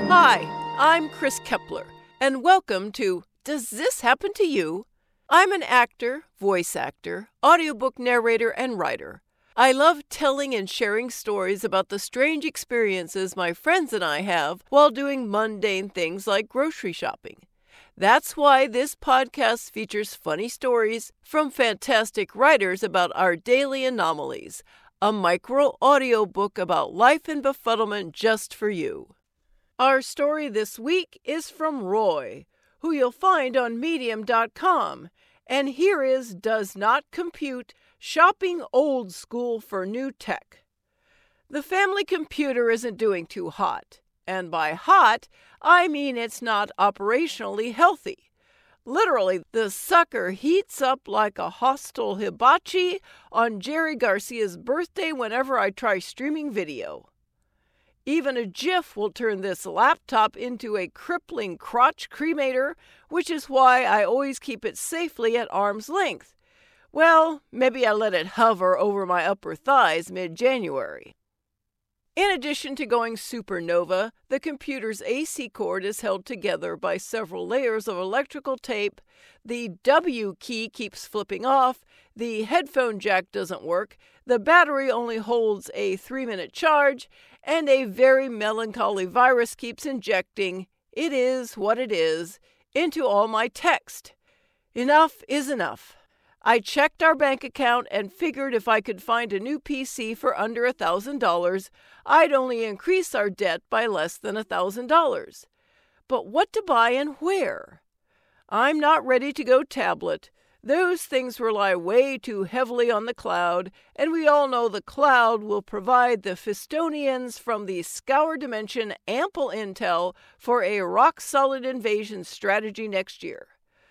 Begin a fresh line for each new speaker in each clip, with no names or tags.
Hi, I'm Chris Kepler, and welcome to Does This Happen to You? I'm an actor, voice actor, audiobook narrator, and writer. I love telling and sharing stories about the strange experiences my friends and I have while doing mundane things like grocery shopping. That's why this podcast features funny stories from fantastic writers about our daily anomalies, a micro audiobook about life and befuddlement just for you. Our story this week is from Roy, who you'll find on Medium.com, and here is Does Not Compute, Shopping Old School for New Tech. The family computer isn't doing too hot, and by hot, I mean it's not operationally healthy. Literally, the sucker heats up like a hostile hibachi on Jerry Garcia's birthday whenever I try streaming video. Even a GIF will turn this laptop into a crippling crotch cremator, which is why I always keep it safely at arm's length. Well, maybe I let it hover over my upper thighs mid-January. In addition to going supernova, the computer's AC cord is held together by several layers of electrical tape, the W key keeps flipping off, the headphone jack doesn't work, the battery only holds a 3-minute charge, and a very melancholy virus keeps injecting, it is what it is, into all my text. Enough is enough. I checked our bank account and figured if I could find a new PC for under $1,000, I'd only increase our debt by less than $1,000. But what to buy and where? I'm not ready to go tablet. Those things rely way too heavily on the cloud, and we all know the cloud will provide the Fistonians from the Scour Dimension ample intel for a rock-solid invasion strategy next year.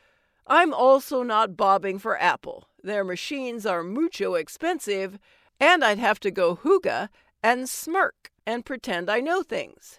I'm also not bobbing for Apple. Their machines are mucho expensive, and I'd have to go hooga and smirk and pretend I know things.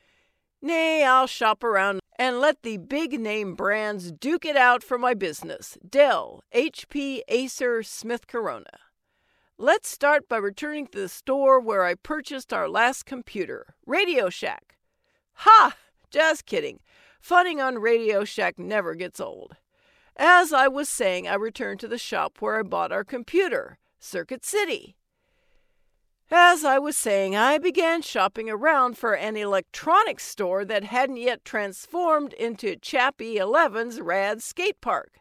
Nay, I'll shop around and let the big-name brands duke it out for my business. Dell, HP, Acer, Smith Corona. Let's start by returning to the store where I purchased our last computer, Radio Shack. Ha! Just kidding. Funning on Radio Shack never gets old. As I was saying, I returned to the shop where I bought our computer, Circuit City. As I was saying, I began shopping around for an electronics store that hadn't yet transformed into Chappie 11's rad skate park.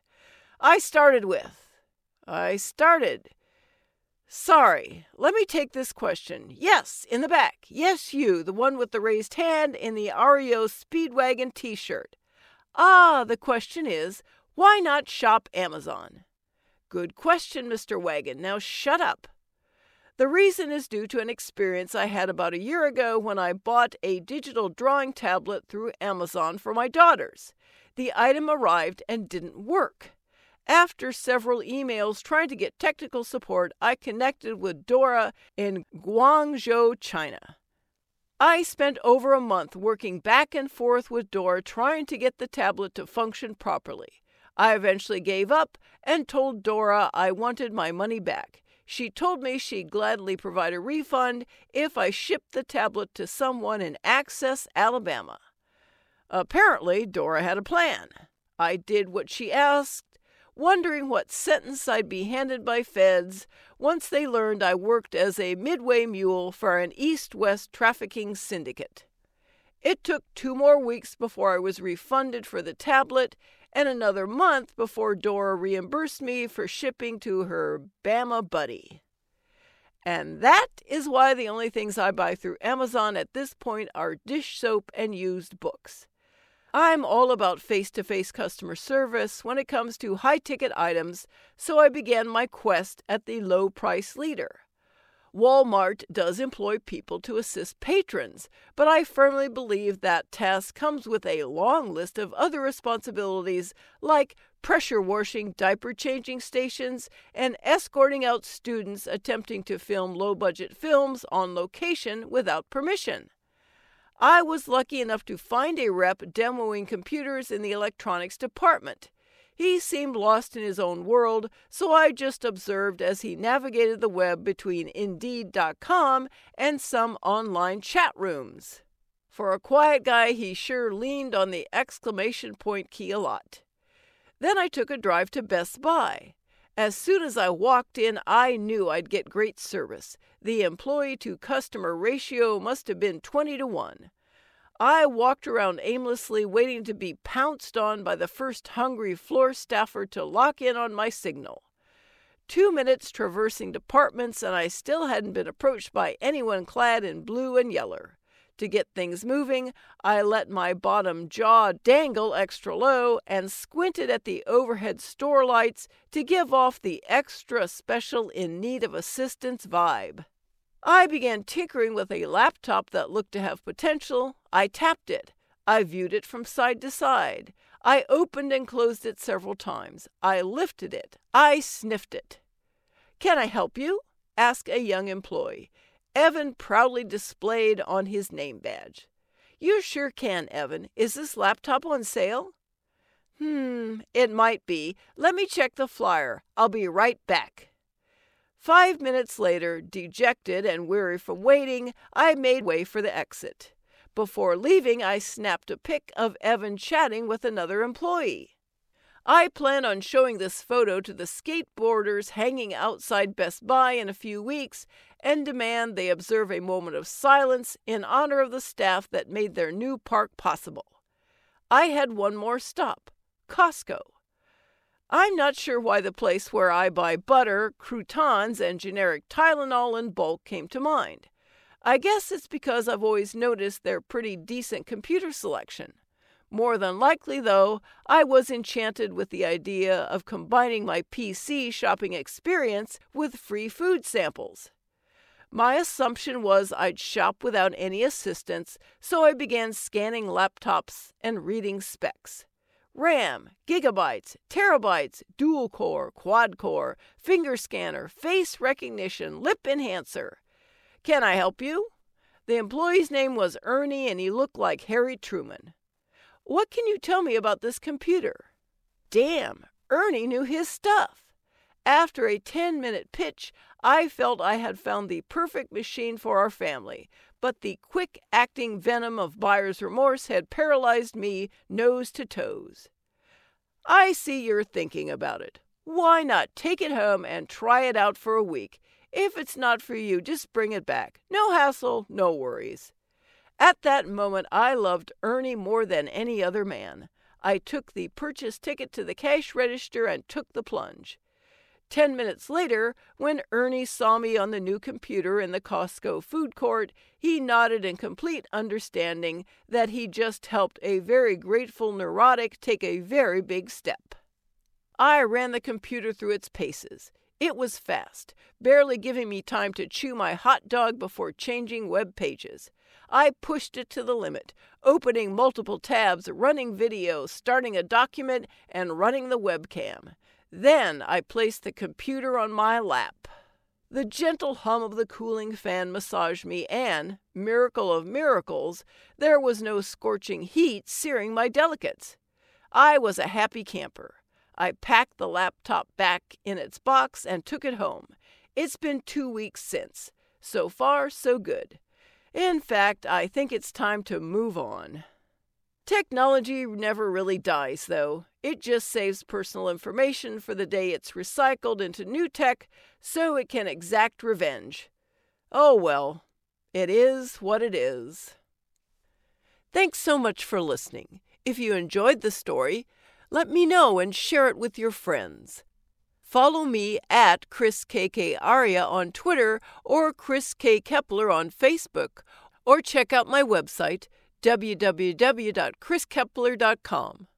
Sorry, let me take this question. Yes, in the back. Yes, you, the one with the raised hand in the REO Speedwagon t-shirt. The question is, why not shop Amazon? Good question, Mr. Wagon. Now shut up. The reason is due to an experience I had about a year ago when I bought a digital drawing tablet through Amazon for my daughters. The item arrived and didn't work. After several emails trying to get technical support, I connected with Dora in Guangzhou, China. I spent over a month working back and forth with Dora trying to get the tablet to function properly. I eventually gave up and told Dora I wanted my money back. She told me she'd gladly provide a refund if I shipped the tablet to someone in Access, Alabama. Apparently, Dora had a plan. I did what she asked, wondering what sentence I'd be handed by feds once they learned I worked as a midway mule for an east-west trafficking syndicate. It took 2 more weeks before I was refunded for the tablet, and another month before Dora reimbursed me for shipping to her Bama buddy. And that is why the only things I buy through Amazon at this point are dish soap and used books. I'm all about face-to-face customer service when it comes to high-ticket items, so I began my quest at the low-price leader. Walmart does employ people to assist patrons, but I firmly believe that task comes with a long list of other responsibilities like pressure washing diaper changing stations and escorting out students attempting to film low-budget films on location without permission. I was lucky enough to find a rep demoing computers in the electronics department. He seemed lost in his own world, so I just observed as he navigated the web between Indeed.com and some online chat rooms. For a quiet guy, he sure leaned on the exclamation point key a lot. Then I took a drive to Best Buy. As soon as I walked in, I knew I'd get great service. The employee-to-customer ratio must have been 20-1. I walked around aimlessly, waiting to be pounced on by the first hungry floor staffer to lock in on my signal. 2 minutes traversing departments, and I still hadn't been approached by anyone clad in blue and yeller. To get things moving, I let my bottom jaw dangle extra low and squinted at the overhead store lights to give off the extra special in need of assistance vibe. I began tinkering with a laptop that looked to have potential. I tapped it. I viewed it from side to side. I opened and closed it several times. I lifted it. I sniffed it. "Can I help you?" asked a young employee. Evan proudly displayed on his name badge. "You sure can, Evan. Is this laptop on sale?" It might be. Let me check the flyer. I'll be right back." 5 minutes later, dejected and weary from waiting, I made way for the exit. Before leaving, I snapped a pic of Evan chatting with another employee. I plan on showing this photo to the skateboarders hanging outside Best Buy in a few weeks and demand they observe a moment of silence in honor of the staff that made their new park possible. I had one more stop, Costco. I'm not sure why the place where I buy butter, croutons, and generic Tylenol in bulk came to mind. I guess it's because I've always noticed their pretty decent computer selection. More than likely, though, I was enchanted with the idea of combining my PC shopping experience with free food samples. My assumption was I'd shop without any assistance, so I began scanning laptops and reading specs. RAM, gigabytes, terabytes, dual-core, quad-core, finger scanner, face recognition, lip enhancer. "Can I help you?" The employee's name was Ernie, and he looked like Harry Truman. "What can you tell me about this computer?" Damn, Ernie knew his stuff. After a 10-minute pitch, I felt I had found the perfect machine for our family, but the quick-acting venom of buyer's remorse had paralyzed me nose to toes. "I see you're thinking about it. Why not take it home and try it out for a week? If it's not for you, just bring it back. No hassle, no worries." At that moment, I loved Ernie more than any other man. I took the purchase ticket to the cash register and took the plunge. 10 minutes later, when Ernie saw me on the new computer in the Costco food court, he nodded in complete understanding that he just helped a very grateful neurotic take a very big step. I ran the computer through its paces. It was fast, barely giving me time to chew my hot dog before changing web pages. I pushed it to the limit, opening multiple tabs, running video, starting a document, and running the webcam. Then I placed the computer on my lap. The gentle hum of the cooling fan massaged me, and, miracle of miracles, there was no scorching heat searing my delicates. I was a happy camper. I packed the laptop back in its box and took it home. It's been 2 weeks since. So far, so good. In fact, I think it's time to move on. Technology never really dies, though. It just saves personal information for the day it's recycled into new tech so it can exact revenge. Oh well, it is what it is. Thanks so much for listening. If you enjoyed the story, let me know and share it with your friends. Follow me at Chris KK Aria on Twitter or Chris K. Kepler on Facebook, or check out my website, www.chriskepler.com.